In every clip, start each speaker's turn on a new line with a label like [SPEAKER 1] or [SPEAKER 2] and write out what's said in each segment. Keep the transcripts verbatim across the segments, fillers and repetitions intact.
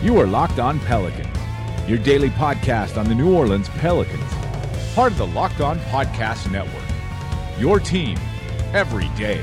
[SPEAKER 1] You are Locked On Pelicans, your daily podcast on the New Orleans Pelicans, part of the Locked On Podcast Network, your team every day.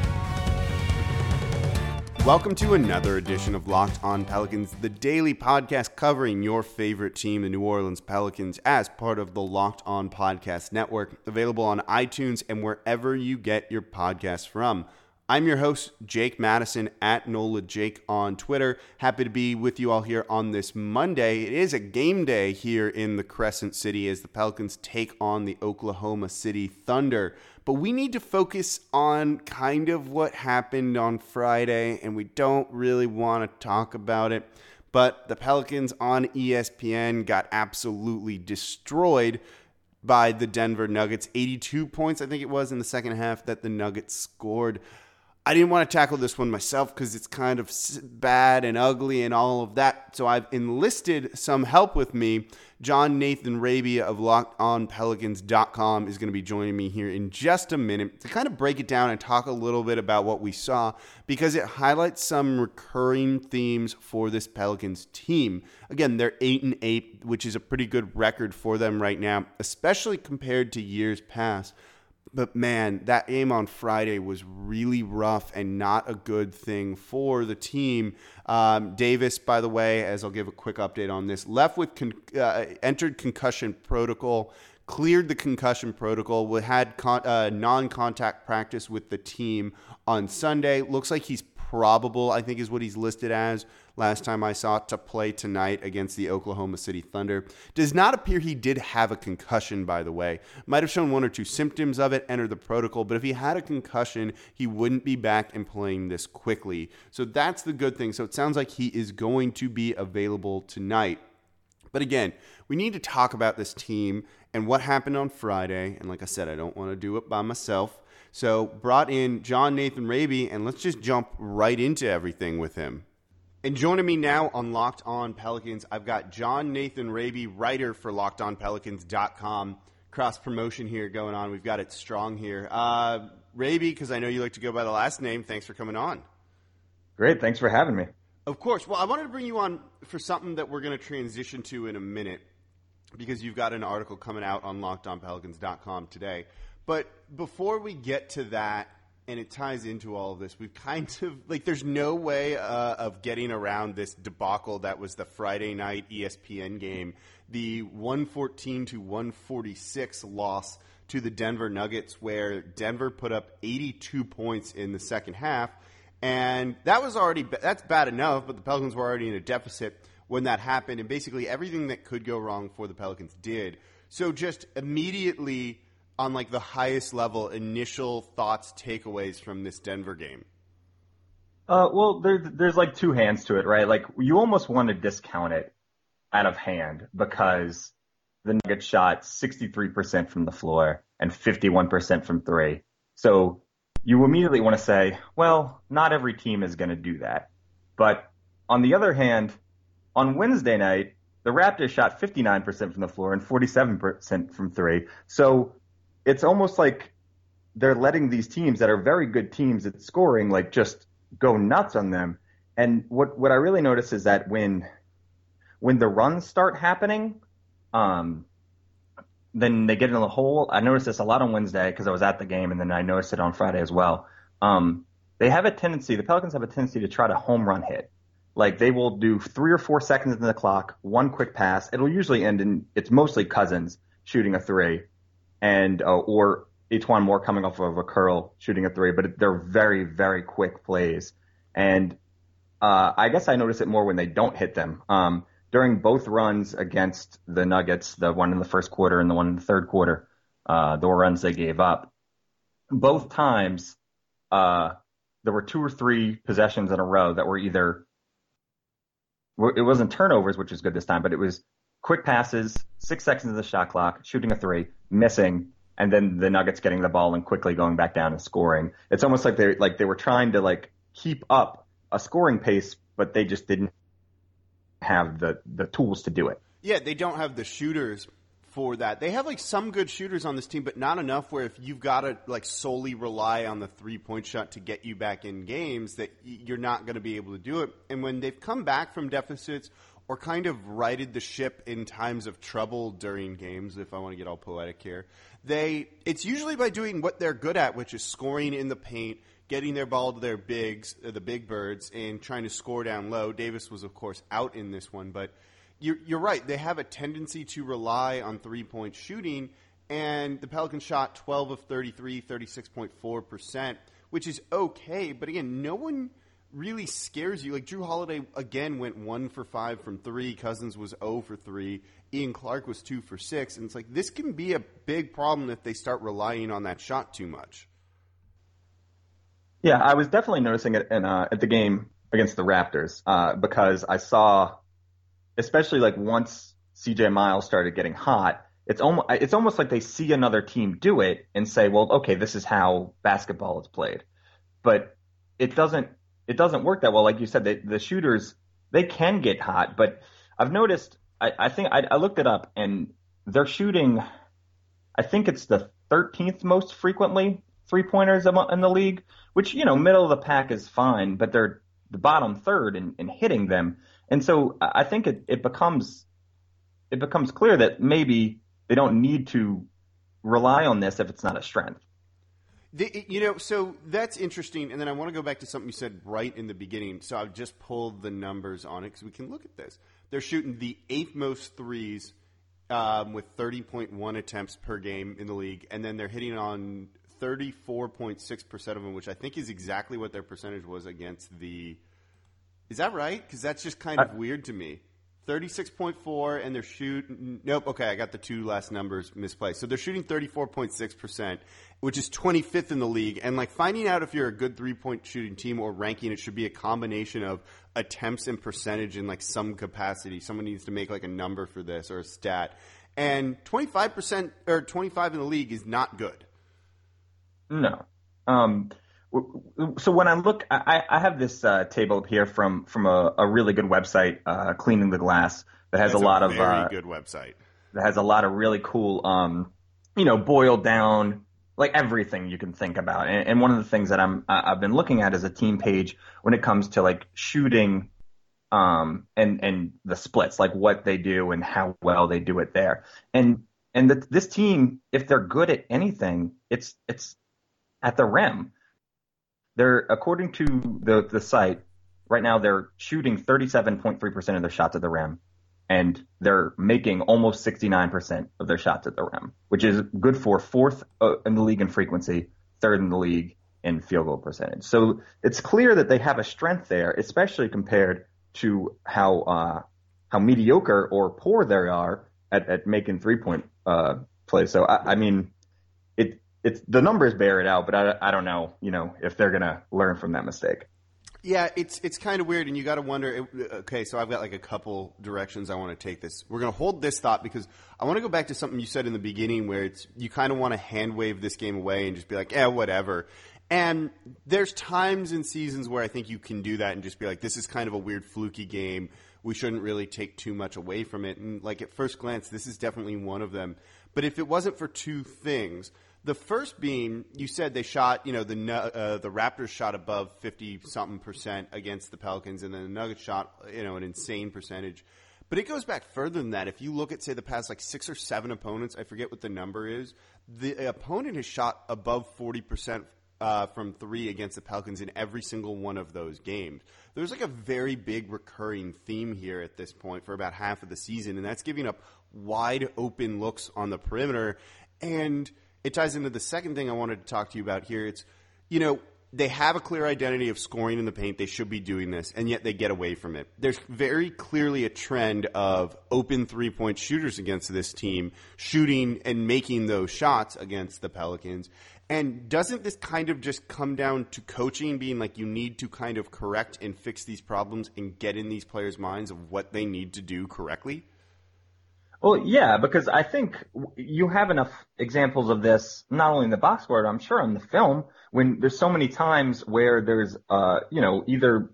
[SPEAKER 2] Welcome to another edition of Locked On Pelicans, the daily podcast covering your favorite team, the New Orleans Pelicans, as part of the Locked On Podcast Network, available on iTunes and wherever you get your podcasts from. I'm your host, Jake Madison, at NOLA Jake on Twitter. Happy to be with you all here on this Monday. It is a game day here in the Crescent City as the Pelicans take on the Oklahoma City Thunder. But we need to focus on kind of what happened on Friday, and we don't really want to talk about it. But the Pelicans on E S P N got absolutely destroyed by the Denver Nuggets. eighty-two points, I think it was, in the second half that the Nuggets scored. I didn't want to tackle this one myself because it's kind of bad and ugly and all of that. So I've enlisted some help with me. John Nathan Raby of Locked On Pelicans dot com is going to be joining me here in just a minute to kind of break it down and talk a little bit about what we saw, because it highlights some recurring themes for this Pelicans team. Again, they're eight and eight, which is a pretty good record for them right now, especially compared to years past. But man, that game on Friday was really rough and not a good thing for the team. Um, Davis, by the way, as I'll give a quick update on this, left with con- uh, entered concussion protocol, cleared the concussion protocol, we had con- uh, non-contact practice with the team on Sunday. Looks like he's probable, I think is what he's listed as last time I saw it, to play tonight against the Oklahoma City Thunder. Does not appear he did have a concussion, by the way. Might have shown one or two symptoms of it, entered the protocol, but if he had a concussion, he wouldn't be back and playing this quickly. So that's the good thing. So it sounds like he is going to be available tonight. But again, we need to talk about this team and what happened on Friday. And like I said, I don't want to do it by myself. So brought in John Nathan Raby, and let's just jump right into everything with him. And joining me now on Locked On Pelicans, I've got John Nathan Raby, writer for Locked On Pelicans dot com. Cross promotion here going on. We've got it strong here. Uh, Raby, because I know you like to go by the last name, thanks for coming on.
[SPEAKER 3] Great, thanks for having me.
[SPEAKER 2] Of course. Well, I wanted to bring you on for something that we're going to transition to in a minute, because you've got an article coming out on Locked On Pelicans dot com today. But before we get to that, and it ties into all of this, we've kind of, like, there's no way uh, of getting around this debacle that was the Friday night E S P N game, the one fourteen to one forty-six loss to the Denver Nuggets, where Denver put up eighty-two points in the second half. And that was already, that's bad enough, but the Pelicans were already in a deficit when that happened. And basically everything that could go wrong for the Pelicans did. So just immediately, on like the highest level, initial thoughts, takeaways from this Denver game?
[SPEAKER 3] Uh, well, there, there's like two hands to it, right? Like, you almost want to discount it out of hand because the Nuggets shot sixty-three percent from the floor and fifty-one percent from three. So you immediately want to say, well, not every team is going to do that. But on the other hand, on Wednesday night, the Raptors shot fifty-nine percent from the floor and forty-seven percent from three. So it's almost like they're letting these teams that are very good teams at scoring, like, just go nuts on them. And what, what I really notice is that when when the runs start happening, um, then they get in the hole. I noticed this a lot on Wednesday because I was at the game, and then I noticed it on Friday as well. Um, they have a tendency, the Pelicans have a tendency to try to home run hit. Like, they will do three or four seconds in the clock, one quick pass. It'll usually end in, it's mostly Cousins shooting a three. And uh, or Etuan Moore coming off of a curl, shooting a three, but they're very, very quick plays. And uh, I guess I notice it more when they don't hit them. Um, during both runs against the Nuggets, the one in the first quarter and the one in the third quarter, uh, the runs they gave up, both times uh, there were two or three possessions in a row that were either, it wasn't turnovers, which is good this time, but it was quick passes, six seconds of the shot clock, shooting a three, missing, and then the Nuggets getting the ball and quickly going back down and scoring. It's almost like they like they were trying to like keep up a scoring pace, but they just didn't have the, the tools to do it.
[SPEAKER 2] Yeah, they don't have the shooters for that. They have like some good shooters on this team, but not enough where if you've got to like solely rely on the three-point shot to get you back in games, that you're not going to be able to do it. And when they've come back from deficits or kind of righted the ship in times of trouble during games, if I want to get all poetic here, they it's usually by doing what they're good at, which is scoring in the paint, getting their ball to their bigs, uh, the big birds, and trying to score down low. Davis was, of course, out in this one, but you're, you're right. They have a tendency to rely on three-point shooting, and the Pelicans shot twelve of thirty-three, thirty-six point four percent, which is okay. But again, no one really scares you. Like Drew Holiday, again, went one for five from three. Cousins was zero for three. Ian Clark was two for six. And it's like this can be a big problem if they start relying on that shot too much.
[SPEAKER 3] Yeah, I was definitely noticing it in, uh, at the game against the Raptors uh, because I saw, especially like once C J Miles started getting hot, it's almost it's almost like they see another team do it and say, well, okay, this is how basketball is played. But it doesn't it doesn't work that well. Like you said, they, the shooters, they can get hot, but I've noticed, I, I think I, I looked it up, and they're shooting, I think it's the thirteenth most frequently three-pointers in the league, which, you know, middle of the pack is fine, but they're the bottom third in, in hitting them. And so I think it, it becomes it becomes clear that maybe they don't need to rely on this if it's not a strength.
[SPEAKER 2] The, you know, so that's interesting. And then I want to go back to something you said right in the beginning. So I've just pulled the numbers on it because we can look at this. They're shooting the eighth most threes um, with thirty point one attempts per game in the league. And then they're hitting on thirty-four point six percent of them, which I think is exactly what their percentage was against the – is that right? Because that's just kind of I, weird to me. thirty-six point four, and they're shooting – nope, okay, I got the two last numbers misplaced. So they're shooting thirty-four point six percent, which is twenty-fifth in the league. And, like, finding out if you're a good three-point shooting team or ranking, it should be a combination of attempts and percentage in, like, some capacity. Someone needs to make, like, a number for this or a stat. And twenty-five percent or twenty-five in the league is not good.
[SPEAKER 3] No. Um, so when I look, I, I have this uh, table up here from from a, a really good website, uh, Cleaning the Glass, that has
[SPEAKER 2] That's
[SPEAKER 3] a lot
[SPEAKER 2] a
[SPEAKER 3] of
[SPEAKER 2] very
[SPEAKER 3] uh,
[SPEAKER 2] good website.
[SPEAKER 3] That has a lot of really cool, um, you know, boiled down like everything you can think about. And, and one of the things that I'm I've been looking at is a team page when it comes to like shooting, um, and and the splits, like what they do and how well they do it there. And and the, this team, if they're good at anything, it's it's at the rim. They're, according to the, the site, right now they're shooting thirty-seven point three percent of their shots at the rim, and they're making almost sixty-nine percent of their shots at the rim, which is good for fourth uh, in the league in frequency, third in the league in field goal percentage. So it's clear that they have a strength there, especially compared to how uh, how mediocre or poor they are at, at making three-point uh, plays. So, I, I mean, it It's the numbers bear it out, but I, I don't know, you know, if they're going to learn from that mistake.
[SPEAKER 2] Yeah, it's it's kind of weird, and you got to wonder. Okay, so I've got like a couple directions I want to take this. We're going to hold this thought because I want to go back to something you said in the beginning, where it's you kind of want to hand wave this game away and just be like, yeah, whatever. And there's times in seasons where I think you can do that and just be like, this is kind of a weird, fluky game. We shouldn't really take too much away from it. And like at first glance, this is definitely one of them. But if it wasn't for two things. The first being, you said they shot, you know, the uh, the Raptors shot above fifty-something percent against the Pelicans, and then the Nuggets shot, you know, an insane percentage. But it goes back further than that. If you look at, say, the past, like, six or seven opponents, I forget what the number is, the opponent has shot above forty percent uh, from three against the Pelicans in every single one of those games. There's, like, a very big recurring theme here at this point for about half of the season, and that's giving up wide-open looks on the perimeter. And it ties into the second thing I wanted to talk to you about here. It's, you know, they have a clear identity of scoring in the paint. They should be doing this, and yet they get away from it. There's very clearly a trend of open three-point shooters against this team, shooting and making those shots against the Pelicans. And doesn't this kind of just come down to coaching, being like you need to kind of correct and fix these problems and get in these players' minds of what they need to do correctly?
[SPEAKER 3] Well, yeah, because I think you have enough examples of this, not only in the box score, but I'm sure on the film, when there's so many times where there's, uh, you know, either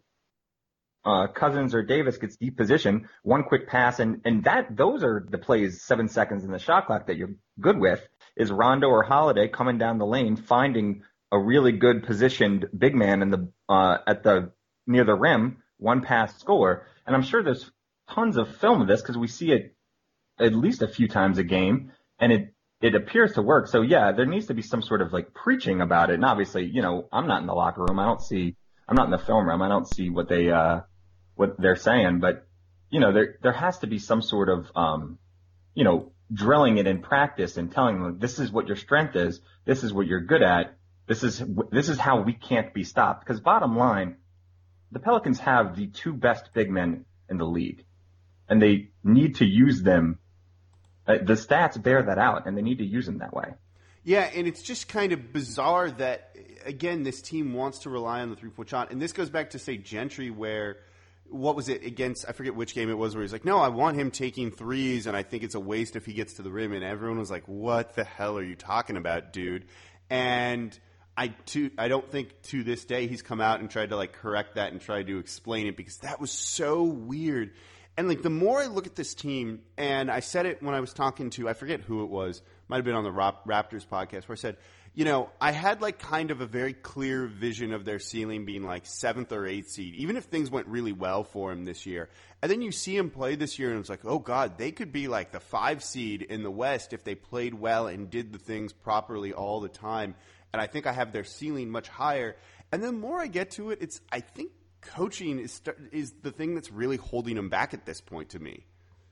[SPEAKER 3] uh, Cousins or Davis gets deep position, one quick pass, and, and that those are the plays seven seconds in the shot clock that you're good with, is Rondo or Holiday coming down the lane, finding a really good positioned big man in the uh, at the near the rim, one pass score. And I'm sure there's tons of film of this because we see it at least a few times a game, and it it appears to work. So yeah, there needs to be some sort of like preaching about it. And obviously, you know, I'm not in the locker room. I don't see. I'm not in the film room. I don't see what they uh what they're saying. But you know, there there has to be some sort of um you know drilling it in practice and telling them this is what your strength is. This is what you're good at. This is this is how we can't be stopped. Because bottom line, the Pelicans have the two best big men in the league, and they need to use them. Uh, the stats bear that out, and they need to use them that way.
[SPEAKER 2] Yeah, and it's just kind of bizarre that, again, this team wants to rely on the three-point shot. And this goes back to, say, Gentry, where, what was it, against, I forget which game it was, where he's like, no, I want him taking threes, and I think it's a waste if he gets to the rim. And everyone was like, what the hell are you talking about, dude? And I to, I don't think to this day he's come out and tried to, like, correct that and tried to explain it, because that was so weird. And, like, the more I look at this team, and I said it when I was talking to, I forget who it was, might have been on the Raptors podcast, where I said, you know, I had, like, kind of a very clear vision of their ceiling being, like, seventh or eighth seed, even if things went really well for him this year. And then you see him play this year, and it's like, oh, God, they could be, like, the five seed in the West if they played well and did the things properly all the time. And I think I have their ceiling much higher. And the more I get to it, it's, I think, coaching is is the thing that's really holding him back at this point to me.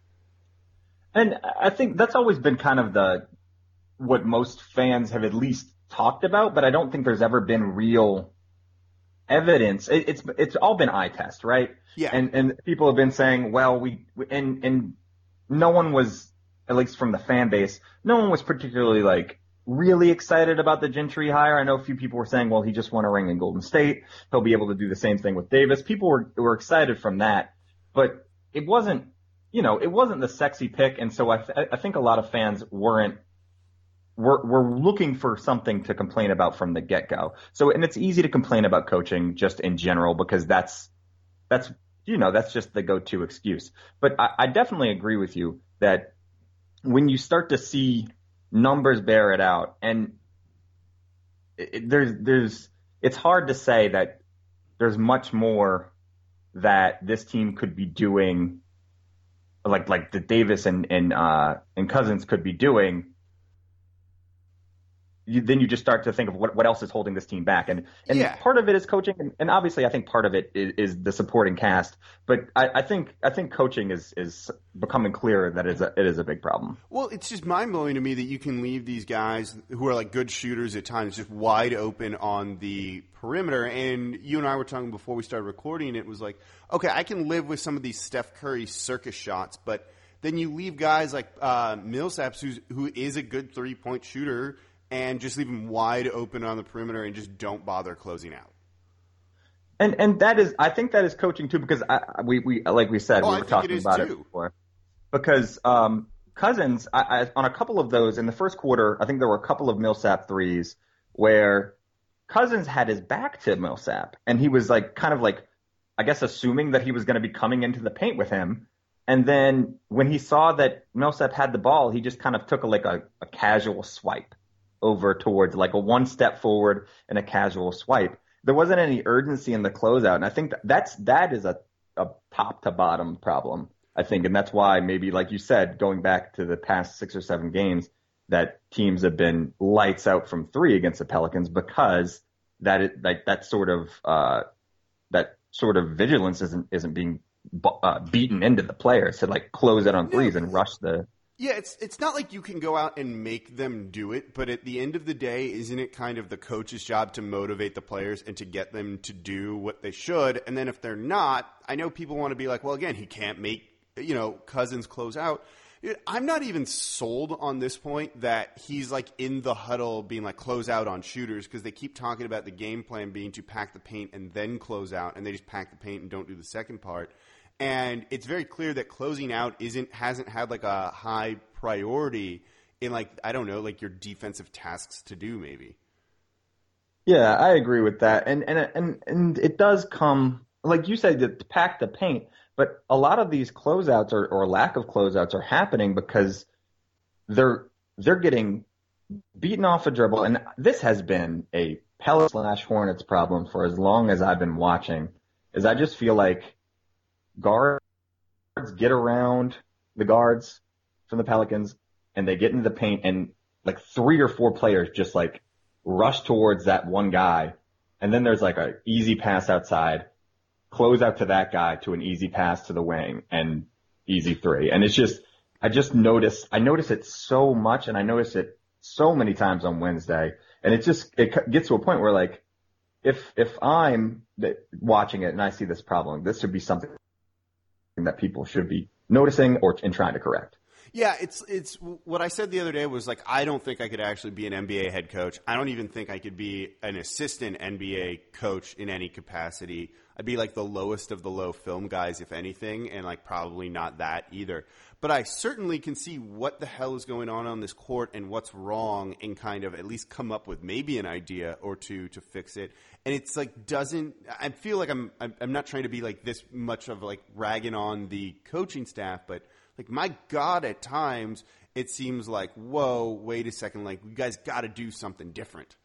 [SPEAKER 3] And I think that's always been kind of the what most fans have at least talked about, but I don't think there's ever been real evidence. It, it's it's all been eye test, right?
[SPEAKER 2] Yeah.
[SPEAKER 3] And and people have been saying, well, we and and no one was, at least from the fan base, no one was particularly like really excited about the Gentry hire. I know a few people were saying, well, he just won a ring in Golden State. He'll be able to do the same thing with Davis. People were were excited from that, but it wasn't, you know, it wasn't the sexy pick. And so I, th- I think a lot of fans weren't, were, were looking for something to complain about from the get-go. So, and it's easy to complain about coaching just in general because that's, that's, you know, that's just the go-to excuse. But I, I definitely agree with you that when you start to see numbers bear it out, and it, there's there's it's hard to say that there's much more that this team could be doing, like like the Davis and and uh, and Cousins could be doing. You, then you just start to think of what, what else is holding this team back. And and
[SPEAKER 2] yeah.
[SPEAKER 3] part of it is coaching, and, and obviously I think part of it is, is the supporting cast. But I, I think I think coaching is, is becoming clearer that it is, a, it is a big problem.
[SPEAKER 2] Well, it's just mind-blowing to me that you can leave these guys who are like good shooters at times just wide open on the perimeter. And you and I were talking before we started recording, it was like, okay, I can live with some of these Steph Curry circus shots, but then you leave guys like uh, Millsap, who's, who is a good three-point shooter, and just leave them wide open on the perimeter and just don't bother closing out.
[SPEAKER 3] And and that is, I think that is coaching too, because I, we we like we said,
[SPEAKER 2] oh,
[SPEAKER 3] we were talking about too. it before. Because um, Cousins, I, I, on a couple of those in the first quarter, I think there were a couple of Millsap threes where Cousins had his back to Millsap, and he was like kind of like, I guess, assuming that he was going to be coming into the paint with him. And then when he saw that Millsap had the ball, he just kind of took a, like a, a casual swipe over towards, like a one step forward and a casual swipe. There wasn't any urgency in the closeout. And I think that that's, that is a, a top to bottom problem, I think. And that's why maybe, like you said, going back to the past six or seven games, that teams have been lights out from three against the Pelicans, because that it, like that sort of, uh, that sort of vigilance isn't, isn't being uh, beaten into the players to like close it on threes and rush the,
[SPEAKER 2] Yeah, it's it's not like you can go out and make them do it, but at the end of the day, isn't it kind of the coach's job to motivate the players and to get them to do what they should? And then if they're not, I know people want to be like, well, again, he can't make, you know, Cousins close out. I'm not even sold on this point that he's like in the huddle being like close out on shooters, because they keep talking about the game plan being to pack the paint and then close out, and they just pack the paint and don't do the second part. And it's very clear that closing out isn't hasn't had like a high priority in like, I don't know, like your defensive tasks to do maybe.
[SPEAKER 3] Yeah, I agree with that. And and and and it does come, like you said, to pack the paint, but a lot of these closeouts or, or lack of closeouts are happening because they're they're getting beaten off a dribble. And this has been a Pelicans slash Hornets problem for as long as I've been watching, is I just feel like guards get around the guards from the Pelicans and they get into the paint and like three or four players just like rush towards that one guy. And then there's like an easy pass outside, close out to that guy to an easy pass to the wing and easy three. And it's just, I just notice, I notice it so much and I notice it so many times on Wednesday. And it just, it gets to a point where like, if, if I'm watching it and I see this problem, this should be something that people should be noticing or and trying to correct.
[SPEAKER 2] Yeah, it's it's what I said the other day was like, I don't think I could actually be an N B A head coach. I don't even think I could be an assistant N B A coach in any capacity. I'd be like the lowest of the low film guys, if anything, and like probably not that either. But I certainly can see what the hell is going on on this court and what's wrong and kind of at least come up with maybe an idea or two to fix it. And it's like doesn't – I feel like I'm I'm not trying to be like this much of like ragging on the coaching staff, but – like, my God, at times, it seems like, whoa, wait a second, like, you guys got to do something different.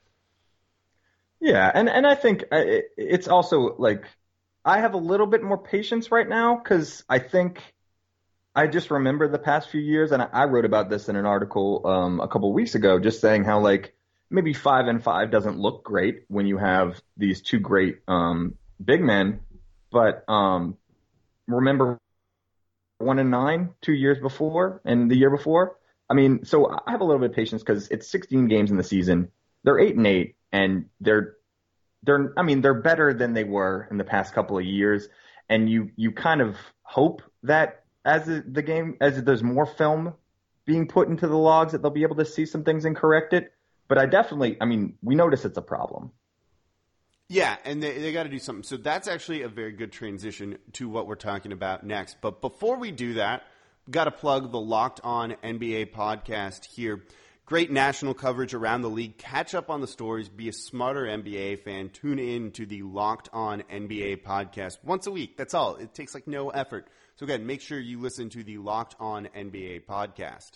[SPEAKER 3] Yeah, and, and I think it's also, like, I have a little bit more patience right now because I think I just remember the past few years, and I wrote about this in an article um, a couple of weeks ago, just saying how, like, maybe five and five doesn't look great when you have these two great um, big men, but um, remember one and nine two years before and the year before. I mean, so I have a little bit of patience because it's sixteen games in the season. They're eight and eight, and they're they're I mean they're better than they were in the past couple of years. And you you kind of hope that as the game as there's more film being put into the logs that they'll be able to see some things and correct it. But I definitely, I mean, we notice it's a problem.
[SPEAKER 2] Yeah, and they, they got to do something. So that's actually a very good transition to what we're talking about next. But before we do that, we've got to plug the Locked On N B A podcast here. Great national coverage around the league. Catch up on the stories. Be a smarter N B A fan. Tune in to the Locked On N B A podcast once a week. That's all. It takes like no effort. So again, make sure you listen to the Locked On N B A podcast.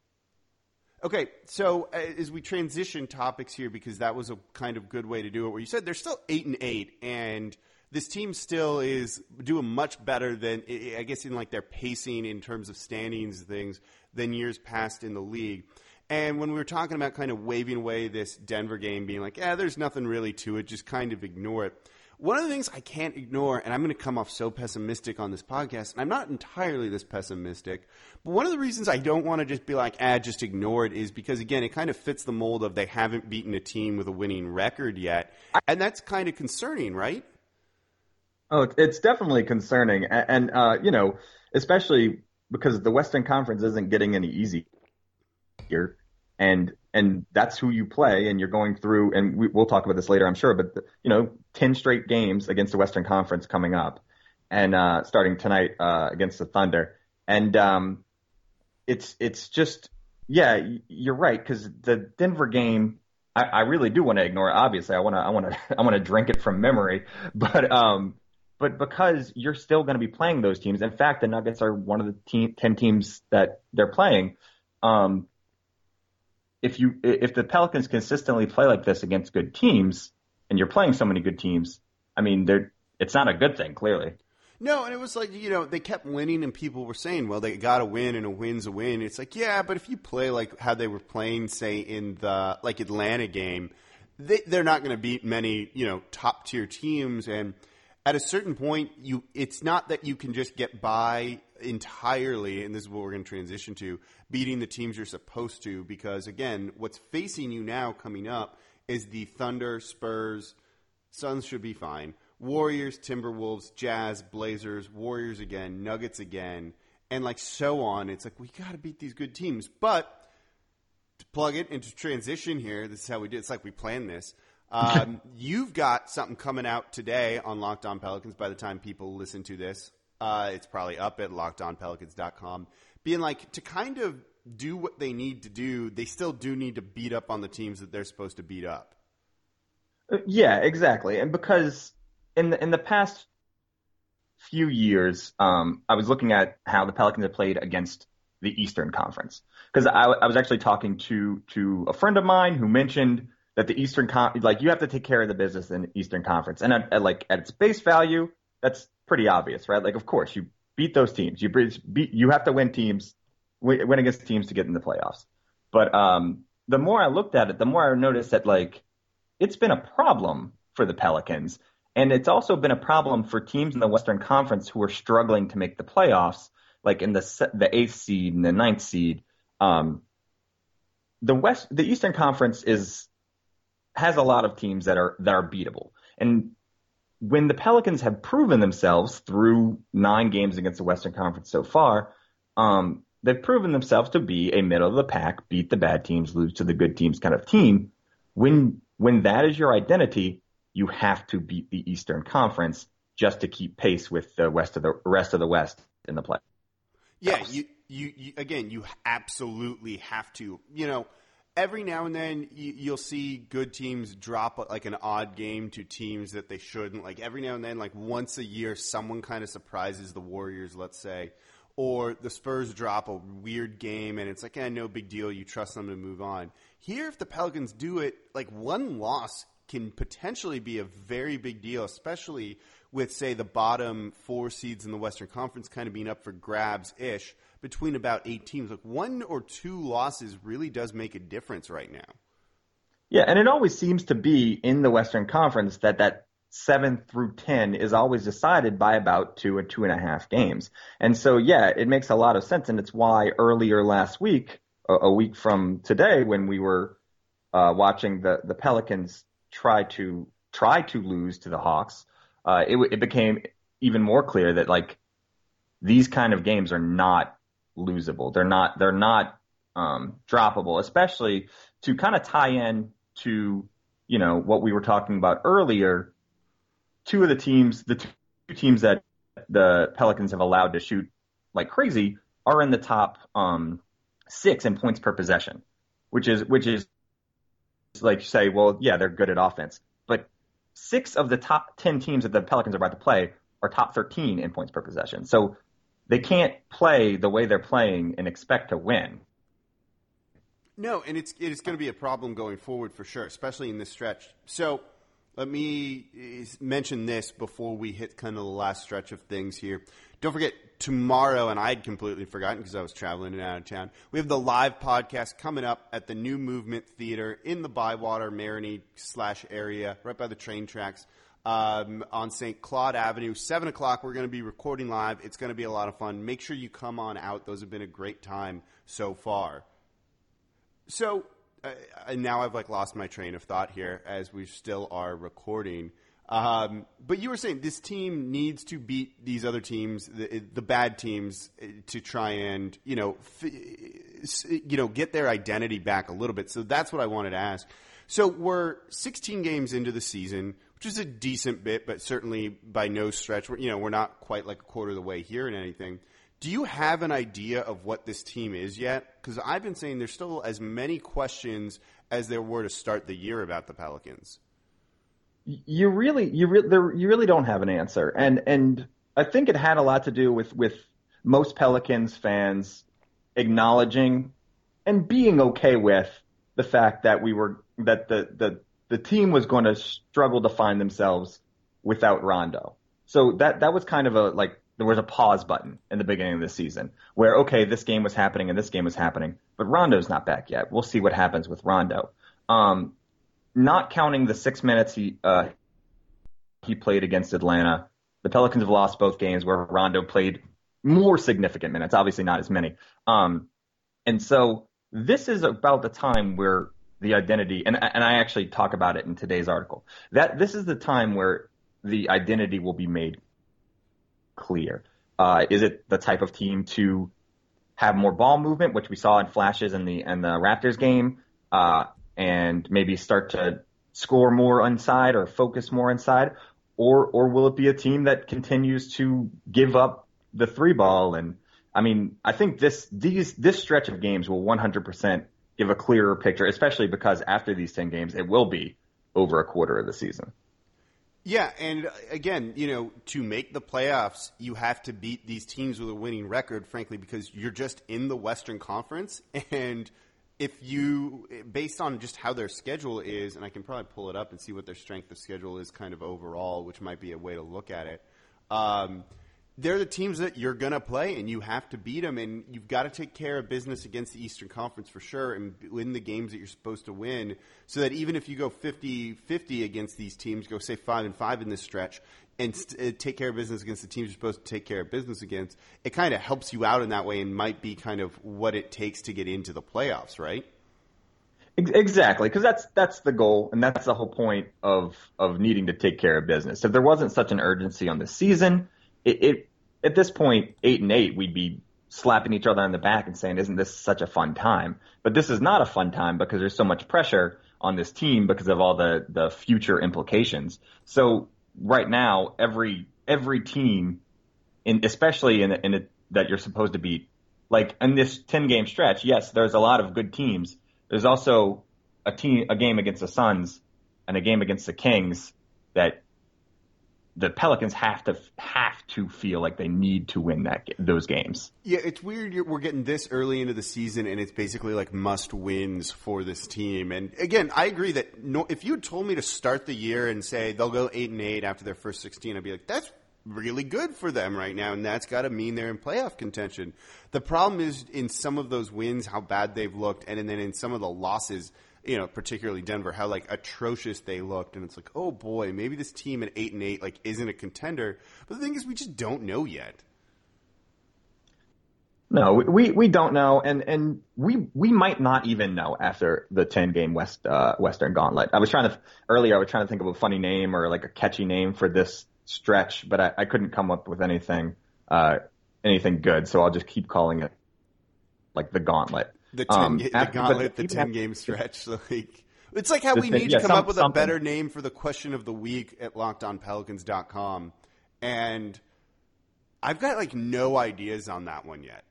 [SPEAKER 2] Okay, so uh, as we transition topics here, because that was a kind of good way to do it, where you said they're still eight and eight, and this team still is doing much better than, I guess, in like their pacing in terms of standings and things than years past in the league. And when we were talking about kind of waving away this Denver game, being like, yeah, there's nothing really to it, just kind of ignore it. One of the things I can't ignore, and I'm going to come off so pessimistic on this podcast, and I'm not entirely this pessimistic, but one of the reasons I don't want to just be like, ah, just ignore it is because, again, it kind of fits the mold of they haven't beaten a team with a winning record yet, and that's kind of concerning, right?
[SPEAKER 3] Oh, it's definitely concerning, and, and uh, you know, especially because the Western Conference isn't getting any easier here. And and that's who you play, and you're going through, and we, we'll talk about this later, I'm sure, but, the, you know, ten straight games against the Western Conference coming up, and uh, starting tonight uh, against the Thunder. And um, it's it's just, yeah, you're right, because the Denver game, I, I really do want to ignore it. Obviously, I want to I want to I want to drink it from memory, but um, but because you're still going to be playing those teams. In fact, the Nuggets are one of the team, ten teams that they're playing. Um, If you if the Pelicans consistently play like this against good teams, and you're playing so many good teams, I mean, they're it's not a good thing, clearly.
[SPEAKER 2] No, and it was like, you know, they kept winning, and people were saying, well, they got to win, and a win's a win. It's like, yeah, but if you play like how they were playing, say, in the like Atlanta game, they, they're not going to beat many, you know, top tier teams. And at a certain point, you it's not that you can just get by entirely, and this is what we're going to transition to, beating the teams you're supposed to, because, again, what's facing you now coming up is the Thunder, Spurs, Suns should be fine, Warriors, Timberwolves, Jazz, Blazers, Warriors again, Nuggets again, and like so on. It's like, we got to beat these good teams. But to plug it into transition here, this is how we did. It's like we planned this. Um, you've got something coming out today on Locked On Pelicans by the time people listen to this. Uh, it's probably up at locked on pelicans dot com. Being like, to kind of do what they need to do, they still do need to beat up on the teams that they're supposed to beat up.
[SPEAKER 3] Yeah, exactly. And because in the, in the past few years, um, I was looking at how the Pelicans have played against the Eastern Conference. Because I, I was actually talking to to a friend of mine who mentioned that the Eastern Con- like you have to take care of the business in the Eastern Conference. And at, at like at its base value, that's pretty obvious, right? Like, of course, you beat those teams. You beat, you have to win teams, win against teams to get in the playoffs. But um, the more I looked at it, the more I noticed that like it's been a problem for the Pelicans, and it's also been a problem for teams in the Western Conference who are struggling to make the playoffs, like in the the eighth seed and the ninth seed. Um, the West, the Eastern Conference is has a lot of teams that are that are beatable, and when the Pelicans have proven themselves through nine games against the Western Conference so far, um, they've proven themselves to be a middle of the pack, beat the bad teams, lose to the good teams kind of team. When when that is your identity, you have to beat the Eastern Conference just to keep pace with the rest of the rest of the West in the play.
[SPEAKER 2] Yeah, you, you, you again, you absolutely have to. You know, every now and then you, you'll see good teams drop like an odd game to teams that they shouldn't. Like every now and then, like once a year, someone kind of surprises the Warriors, let's say, or the Spurs drop a weird game and it's like, eh, no big deal. You trust them to move on. Here, if the Pelicans do it, like one loss can potentially be a very big deal, especially with, say, the bottom four seeds in the Western Conference kind of being up for grabs-ish between about eight teams. Like one or two losses really does make a difference right now.
[SPEAKER 3] Yeah, and it always seems to be in the Western Conference that that seven through ten is always decided by about two or two and a half games. And so, yeah, it makes a lot of sense, and it's why earlier last week, a, a week from today, when we were uh, watching the, the Pelicans try to try to lose to the Hawks, uh, it, it became even more clear that like these kind of games are not losable. They're not they're not um, droppable, especially to kind of tie in to, you know, what we were talking about earlier. Two of the teams, the two teams that the Pelicans have allowed to shoot like crazy are in the top um, six in points per possession, which is which is like say, well, yeah, they're good at offense, but six of the top ten teams that the Pelicans are about to play are top thirteen in points per possession. So they can't play the way they're playing and expect to win.
[SPEAKER 2] No, and it's it's going to be a problem going forward for sure, especially in this stretch. So let me mention this before we hit kind of the last stretch of things here. Don't forget, tomorrow, and I'd completely forgotten because I was traveling and out of town, we have the live podcast coming up at the New Movement Theater in the Bywater, Marigny slash area, right by the train tracks, um, on Saint Claude Avenue. seven o'clock, we're going to be recording live. It's going to be a lot of fun. Make sure you come on out. Those have been a great time so far. So, uh, and now I've like lost my train of thought here as we still are recording. Um, but you were saying this team needs to beat these other teams, the, the bad teams, to try and, you know, f- you know, get their identity back a little bit. So that's what I wanted to ask. So we're sixteen games into the season, which is a decent bit, but certainly by no stretch, we're, you know, we're not quite like a quarter of the way here in anything. Do you have an idea of what this team is yet? Because I've been saying there's still as many questions as there were to start the year about the Pelicans.
[SPEAKER 3] You really, you really, there, you really don't have an answer, and and I think it had a lot to do with with most Pelicans fans acknowledging and being okay with the fact that we were that the the the team was going to struggle to find themselves without Rondo. So that that was kind of a like. There was a pause button in the beginning of the season where, okay, this game was happening and this game was happening, but Rondo's not back yet. We'll see what happens with Rondo. Um, not counting the six minutes he uh, he played against Atlanta, the Pelicans have lost both games where Rondo played more significant minutes, obviously not as many. Um, and so this is about the time where the identity, and, and I actually talk about it in today's article, that this is the time where the identity will be made clear. Uh, is it the type of team to have more ball movement, which we saw in flashes in the in the Raptors game, uh, and maybe start to score more inside or focus more inside, or or will it be a team that continues to give up the three ball? And I mean, I think this these this stretch of games will one hundred percent give a clearer picture, especially because after these ten games, it will be over a quarter of the season.
[SPEAKER 2] Yeah, and again, you know, to make the playoffs, you have to beat these teams with a winning record, frankly, because you're just in the Western Conference. And if you, based on just how their schedule is, and I can probably pull it up and see what their strength of schedule is kind of overall, which might be a way to look at it. Um, they're the teams that you're going to play, and you have to beat them, and you've got to take care of business against the Eastern Conference for sure and win the games that you're supposed to win, so that even if you go fifty fifty against these teams, go say five and five in this stretch, and st- take care of business against the teams you're supposed to take care of business against, it kind of helps you out in that way and might be kind of what it takes to get into the playoffs, right?
[SPEAKER 3] Exactly, because that's that's the goal, and that's the whole point of of needing to take care of business. If there wasn't such an urgency on the season, it, it at this point, eight and eight, we'd be slapping each other on the back and saying, "Isn't this such a fun time?" But this is not a fun time because there's so much pressure on this team because of all the the future implications. So right now, every every team, in especially in in a, that you're supposed to beat, like in this ten game stretch, yes, there's a lot of good teams. There's also a team, a game against the Suns and a game against the Kings that the Pelicans have to have to feel like they need to win that those games.
[SPEAKER 2] Yeah, it's weird. We're getting this early into the season, and it's basically like must wins for this team. And again, I agree that no, if you had told me to start the year and say they'll go eight and eight after their first sixteen, I'd be like, that's really good for them right now, and that's got to mean they're in playoff contention. The problem is in some of those wins, how bad they've looked, and then in some of the losses, you know, particularly Denver, how like atrocious they looked, and it's like, oh boy, maybe this team at eight and eight like isn't a contender. But the thing is, we just don't know yet.
[SPEAKER 3] No, we we don't know, and and we we might not even know after the ten game West uh, Western Gauntlet. I was trying to earlier. I was trying to think of a funny name or like a catchy name for this stretch, but I, I couldn't come up with anything uh, anything good, so I'll just keep calling it like the Gauntlet.
[SPEAKER 2] The ten, um, the
[SPEAKER 3] after,
[SPEAKER 2] Gauntlet, the ten game stretch. Like it's like how we
[SPEAKER 3] thing,
[SPEAKER 2] need
[SPEAKER 3] yeah,
[SPEAKER 2] to come
[SPEAKER 3] some,
[SPEAKER 2] up with
[SPEAKER 3] something.
[SPEAKER 2] a better name for the question of the week at locked on pelicans dot com, and I've got like no ideas on that one yet.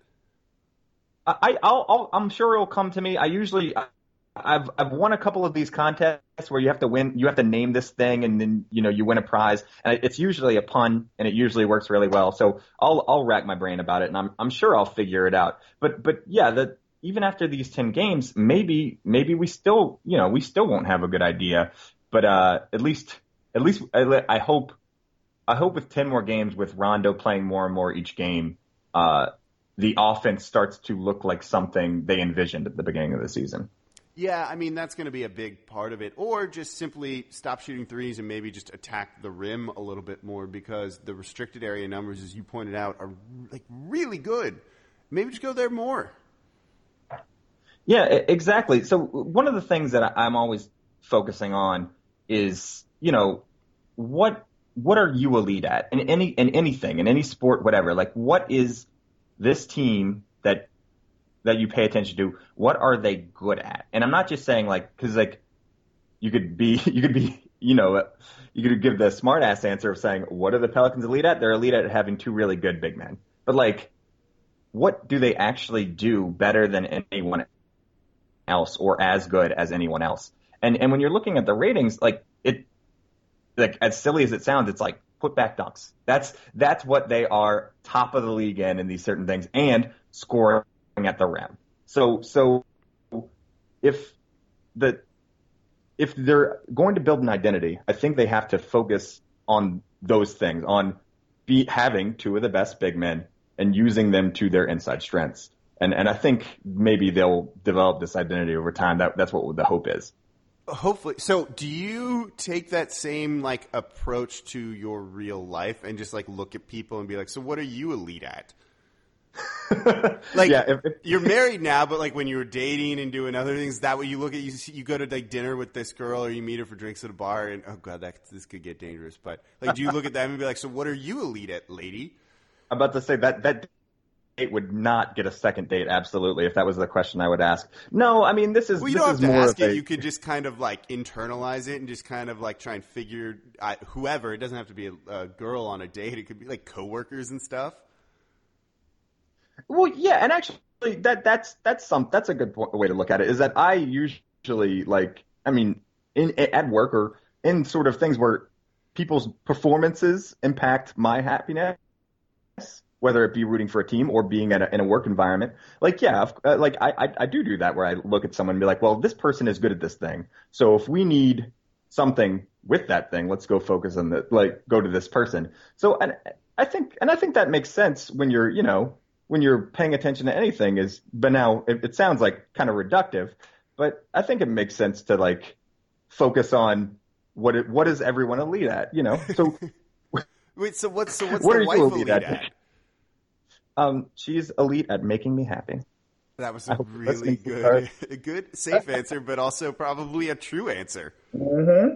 [SPEAKER 3] I, I'll, I'll, I'm sure it'll come to me. I usually. I've I've won a couple of these contests where you have to win, you have to name this thing, and then you know you win a prize, and it's usually a pun, and it usually works really well. So I'll I'll rack my brain about it, and I'm I'm sure I'll figure it out. But but yeah, the even after these ten games, maybe maybe we still you know we still won't have a good idea. But uh, at least at least I, I hope I hope with ten more games with Rondo playing more and more each game, uh, the offense starts to look like something they envisioned at the beginning of the season.
[SPEAKER 2] Yeah, I mean, that's going to be a big part of it. Or just simply stop shooting threes and maybe just attack the rim a little bit more because the restricted area numbers, as you pointed out, are like really good. Maybe just go there more.
[SPEAKER 3] Yeah, exactly. So one of the things that I'm always focusing on is, you know, what what are you elite at in any in anything, in any sport, whatever? Like, what is this team that that you pay attention to, what are they good at? And I'm not just saying like, cause like you could be, you could be, you know, you could give the smart ass answer of saying, what are the Pelicans elite at? They're elite at having two really good big men. But like, what do they actually do better than anyone else or as good as anyone else? And, and when you're looking at the ratings, like it, like as silly as it sounds, it's like put back dunks. That's, that's what they are top of the league in, in these certain things, and scoring at the rim. So so if the if they're going to build an identity, I think they have to focus on those things, on be having two of the best big men and using them to their inside strengths. And and I think maybe they'll develop this identity over time. That that's what the hope is.
[SPEAKER 2] Hopefully. So do you take that same like approach to your real life and just like look at people and be like, so what are you elite at? Like, yeah, if, if, you're married now, but like when you were dating and doing other things, that way you look at you, you go to like dinner with this girl or you meet her for drinks at a bar, and oh god, that this could get dangerous. But like, do you look at them and be like, so what are you elite at, lady?
[SPEAKER 3] I'm about to say that that date would not get a second date. Absolutely, if that was the question I would ask. No, I mean this is.
[SPEAKER 2] Well, you
[SPEAKER 3] this
[SPEAKER 2] don't
[SPEAKER 3] is
[SPEAKER 2] have to
[SPEAKER 3] more
[SPEAKER 2] ask it.
[SPEAKER 3] A,
[SPEAKER 2] you could just kind of like internalize it and just kind of like try and figure uh, whoever. It doesn't have to be a, a girl on a date. It could be like coworkers and stuff.
[SPEAKER 3] Well, yeah, and actually, that that's that's some that's a good way to look at it. Is that I usually like, I mean, in at work or in sort of things where people's performances impact my happiness, whether it be rooting for a team or being at a, in a work environment. Like, yeah, like I, I I do do that where I look at someone and be like, well, this person is good at this thing, so if we need something with that thing, let's go focus on the like go to this person. So and. I think, and I think that makes sense when you're, you know, when you're paying attention to anything is, but now it, it sounds like kind of reductive, but I think it makes sense to like focus on what it, what is everyone elite at, you know? So
[SPEAKER 2] wait, so what's, so what's
[SPEAKER 3] what
[SPEAKER 2] the
[SPEAKER 3] are
[SPEAKER 2] wife
[SPEAKER 3] you
[SPEAKER 2] elite, elite at?
[SPEAKER 3] at? Um, she's elite at making me happy.
[SPEAKER 2] That was a really good, a good, safe answer, but also probably a true answer.
[SPEAKER 3] Mm-hmm.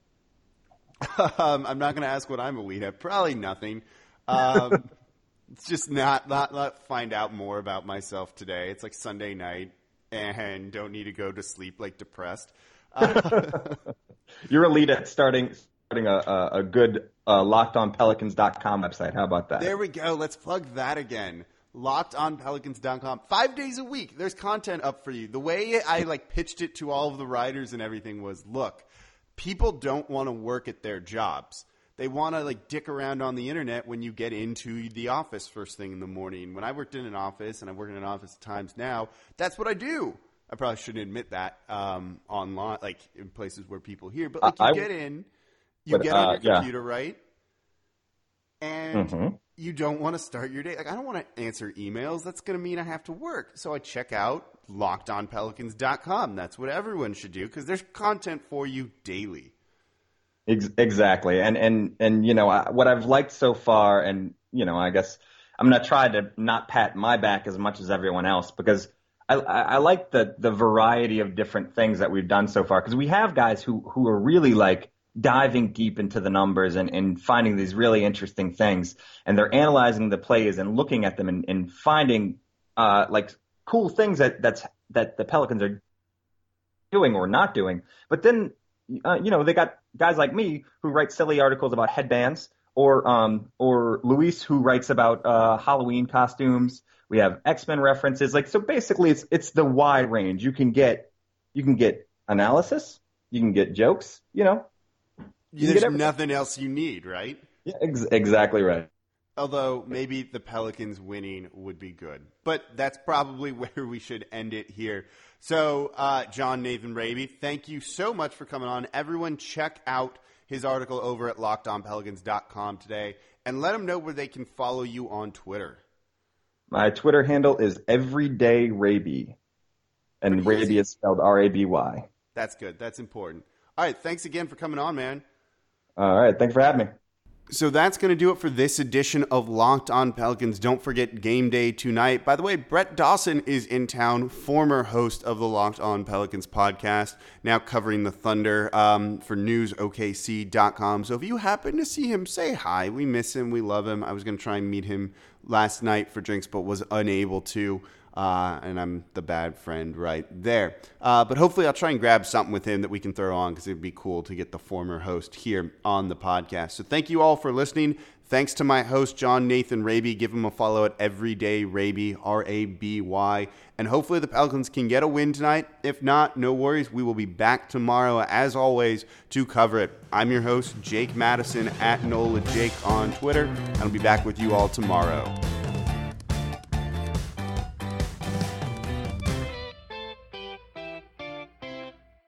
[SPEAKER 2] Um, I'm not going to ask what I'm elite at. Probably nothing. Um, it's just not, not, not find out more about myself today. It's like Sunday night and don't need to go to sleep like depressed. Uh,
[SPEAKER 3] You're elite at starting starting a, a, a good uh, locked on pelicans dot com website. How about that?
[SPEAKER 2] There we go. Let's plug that again. locked on pelicans dot com. Five days a week. There's content up for you. The way I like pitched it to all of the writers and everything was, look, people don't want to work at their jobs. They want to like dick around on the internet when you get into the office first thing in the morning. When I worked in an office, and I work in an office at times now, that's what I do. I probably shouldn't admit that um, online, like in places where people hear. But like you
[SPEAKER 3] I,
[SPEAKER 2] get in, you
[SPEAKER 3] but,
[SPEAKER 2] get on
[SPEAKER 3] uh,
[SPEAKER 2] your
[SPEAKER 3] yeah.
[SPEAKER 2] computer, right? And
[SPEAKER 3] mm-hmm.
[SPEAKER 2] you don't want to start your day. Like I don't want to answer emails. That's going to mean I have to work. So I check out locked on pelicans dot com. That's what everyone should do because there's content for you daily.
[SPEAKER 3] Exactly. And, and, and, you know, I, what I've liked so far, and, you know, I guess I'm going to try to not pat my back as much as everyone else because I, I, I like the, the variety of different things that we've done so far because we have guys who, who are really like diving deep into the numbers and, and finding these really interesting things. And they're analyzing the plays and looking at them and, and finding uh, like cool things that, that's, that the Pelicans are doing or not doing. But then, uh, you know, they got guys like me who write silly articles about headbands, or um, or Luis who writes about uh, Halloween costumes. We have X-Men references. Like, so basically, it's it's the wide range. You can get you can get analysis, you can get jokes. You know,
[SPEAKER 2] you there's nothing else you need, right?
[SPEAKER 3] Yeah, ex- exactly right.
[SPEAKER 2] Although maybe the Pelicans winning would be good. But that's probably where we should end it here. So, uh, John Nathan Raby, thank you so much for coming on. Everyone check out his article over at locked on pelicans dot com today. And let them know where they can follow you on Twitter.
[SPEAKER 3] My Twitter handle is everydayraby. And
[SPEAKER 2] Pretty
[SPEAKER 3] Raby
[SPEAKER 2] easy.
[SPEAKER 3] is spelled R A B Y.
[SPEAKER 2] That's good. That's important. All right. Thanks again for coming on, man.
[SPEAKER 3] All right. Thanks for having me.
[SPEAKER 2] So that's going to do it for this edition of Locked on Pelicans. Don't forget game day tonight. By the way, Brett Dawson is in town, former host of the Locked on Pelicans podcast, now covering the Thunder um, for news O K C dot com. So if you happen to see him, say hi. We miss him. We love him. I was going to try and meet him last night for drinks, but was unable to. Uh, and I'm the bad friend right there. Uh, but hopefully I'll try and grab something with him that we can throw on because it'd be cool to get the former host here on the podcast. So thank you all for listening. Thanks to my host, John Nathan Raby. Give him a follow at Everyday Raby, R A B Y. And hopefully the Pelicans can get a win tonight. If not, no worries. We will be back tomorrow, as always, to cover it. I'm your host, Jake Madison, at Nola Jake on Twitter. And I'll be back with you all tomorrow.